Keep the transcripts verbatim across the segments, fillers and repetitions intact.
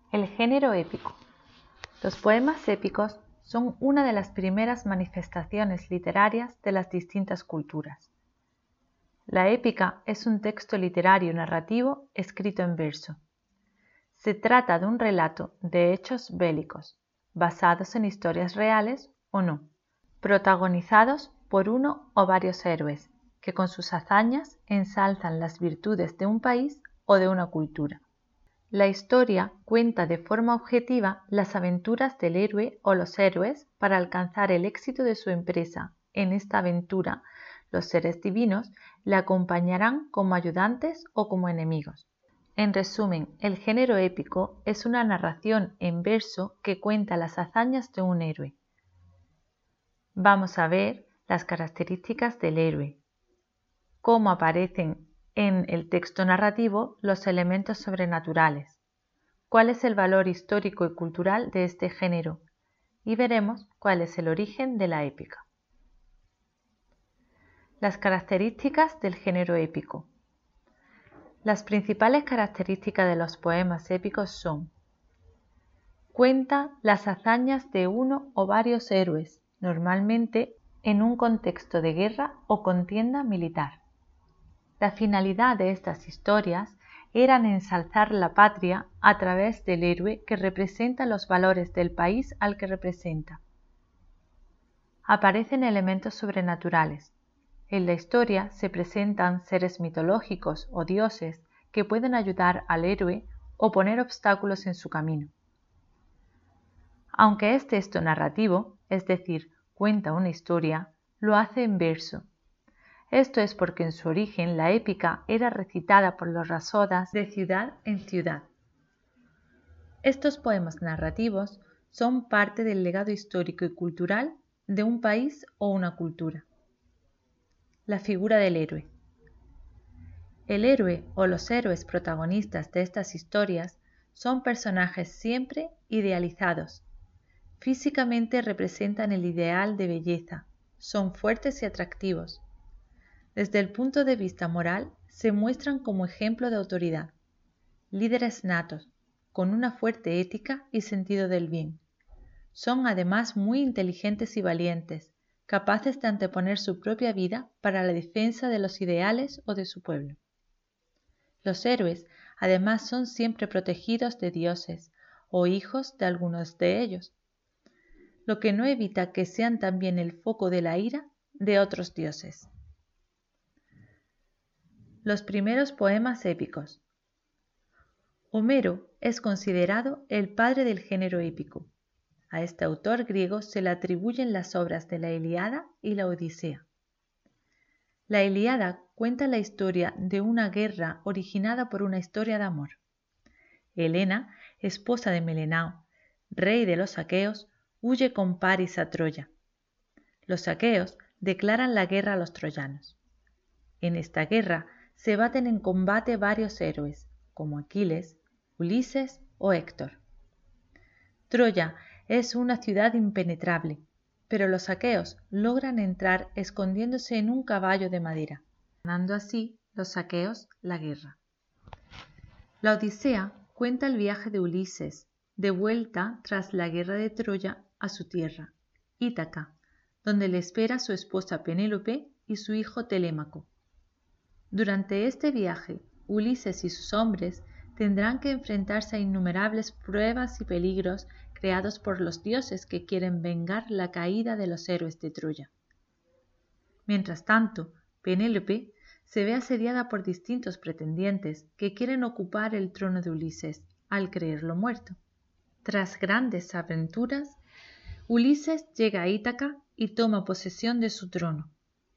El género épico. Los poemas épicos son una de las primeras manifestaciones literarias de las distintas culturas. La épica es un texto literario narrativo escrito en verso. Se trata de un relato de hechos bélicos, basados en historias reales o no, protagonizados por uno o varios héroes, que con sus hazañas ensalzan las virtudes de un país o de una cultura. La historia cuenta de forma objetiva las aventuras del héroe o los héroes para alcanzar el éxito de su empresa. En esta aventura, los seres divinos le acompañarán como ayudantes o como enemigos. En resumen, el género épico es una narración en verso que cuenta las hazañas de un héroe. Vamos a ver las características del héroe, cómo aparecen en el texto narrativo los elementos sobrenaturales, cuál es el valor histórico y cultural de este género, y veremos cuál es el origen de la épica. Las características del género épico. Las principales características de los poemas épicos son: cuenta las hazañas de uno o varios héroes, normalmente en un contexto de guerra o contienda militar. La finalidad de estas historias era ensalzar la patria a través del héroe que representa los valores del país al que representa. Aparecen elementos sobrenaturales. En la historia se presentan seres mitológicos o dioses que pueden ayudar al héroe o poner obstáculos en su camino. Aunque es texto narrativo, es decir, cuenta una historia, lo hace en verso. Esto es porque en su origen la épica era recitada por los rasodas de ciudad en ciudad. Estos poemas narrativos son parte del legado histórico y cultural de un país o una cultura. La figura del héroe. El héroe o los héroes protagonistas de estas historias son personajes siempre idealizados. Físicamente representan el ideal de belleza, son fuertes y atractivos. Desde el punto de vista moral, se muestran como ejemplo de autoridad, líderes natos, con una fuerte ética y sentido del bien. Son además muy inteligentes y valientes, capaces de anteponer su propia vida para la defensa de los ideales o de su pueblo. Los héroes, además, son siempre protegidos de dioses o hijos de algunos de ellos, lo que no evita que sean también el foco de la ira de otros dioses. Los primeros poemas épicos. Homero es considerado el padre del género épico. A este autor griego se le atribuyen las obras de la Ilíada y la Odisea. La Ilíada cuenta la historia de una guerra originada por una historia de amor. Helena, esposa de Melenao, rey de los aqueos, huye con Paris a Troya. Los aqueos declaran la guerra a los troyanos. En esta guerra se baten en combate varios héroes, como Aquiles, Ulises o Héctor. Troya es una ciudad impenetrable, pero los aqueos logran entrar escondiéndose en un caballo de madera, ganando así los aqueos la guerra. La Odisea cuenta el viaje de Ulises, de vuelta tras la guerra de Troya a su tierra, Ítaca, donde le espera su esposa Penélope y su hijo Telémaco. Durante este viaje, Ulises y sus hombres tendrán que enfrentarse a innumerables pruebas y peligros creados por los dioses que quieren vengar la caída de los héroes de Troya. Mientras tanto, Penélope se ve asediada por distintos pretendientes que quieren ocupar el trono de Ulises, al creerlo muerto. Tras grandes aventuras, Ulises llega a Ítaca y toma posesión de su trono.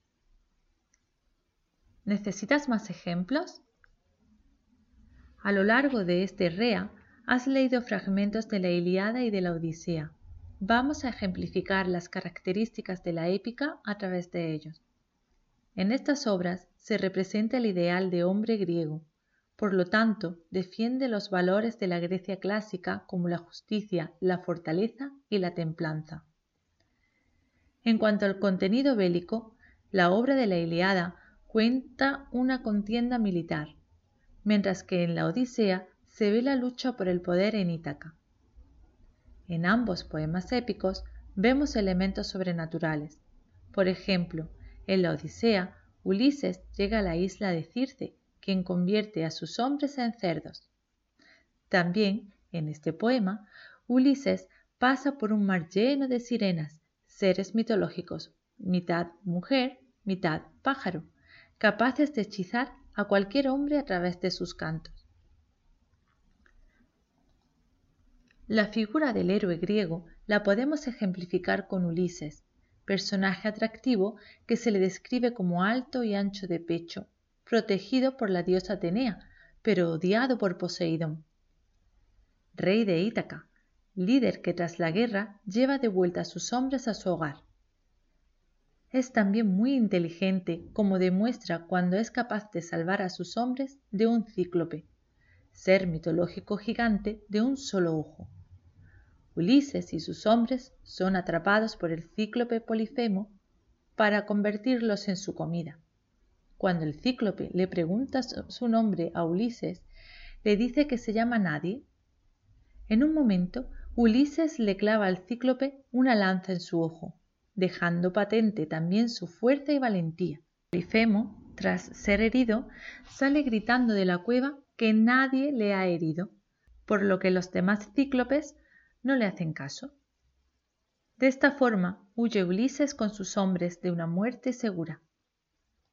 ¿Necesitas más ejemplos? A lo largo de este R E A has leído fragmentos de la Ilíada y de la Odisea. Vamos a ejemplificar las características de la épica a través de ellos. En estas obras se representa el ideal de hombre griego, por lo tanto defiende los valores de la Grecia clásica como la justicia, la fortaleza y la templanza. En cuanto al contenido bélico, la obra de la Ilíada cuenta una contienda militar, mientras que en la Odisea se ve la lucha por el poder en Ítaca. En ambos poemas épicos vemos elementos sobrenaturales. Por ejemplo, en la Odisea, Ulises llega a la isla de Circe, quien convierte a sus hombres en cerdos. También, en este poema, Ulises pasa por un mar lleno de sirenas, seres mitológicos, mitad mujer, mitad pájaro, capaces de hechizar a cualquier hombre a través de sus cantos. La figura del héroe griego la podemos ejemplificar con Ulises, personaje atractivo que se le describe como alto y ancho de pecho, protegido por la diosa Atenea, pero odiado por Poseidón. Rey de Ítaca, líder que tras la guerra lleva de vuelta a sus hombres a su hogar. Es también muy inteligente, como demuestra cuando es capaz de salvar a sus hombres de un cíclope, ser mitológico gigante de un solo ojo. Ulises y sus hombres son atrapados por el cíclope Polifemo para convertirlos en su comida. Cuando el cíclope le pregunta su nombre a Ulises, le dice que se llama Nadie. En un momento, Ulises le clava al cíclope una lanza en su ojo, dejando patente también su fuerza y valentía. Polifemo, tras ser herido, sale gritando de la cueva que nadie le ha herido, por lo que los demás cíclopes no le hacen caso. De esta forma huye Ulises con sus hombres de una muerte segura.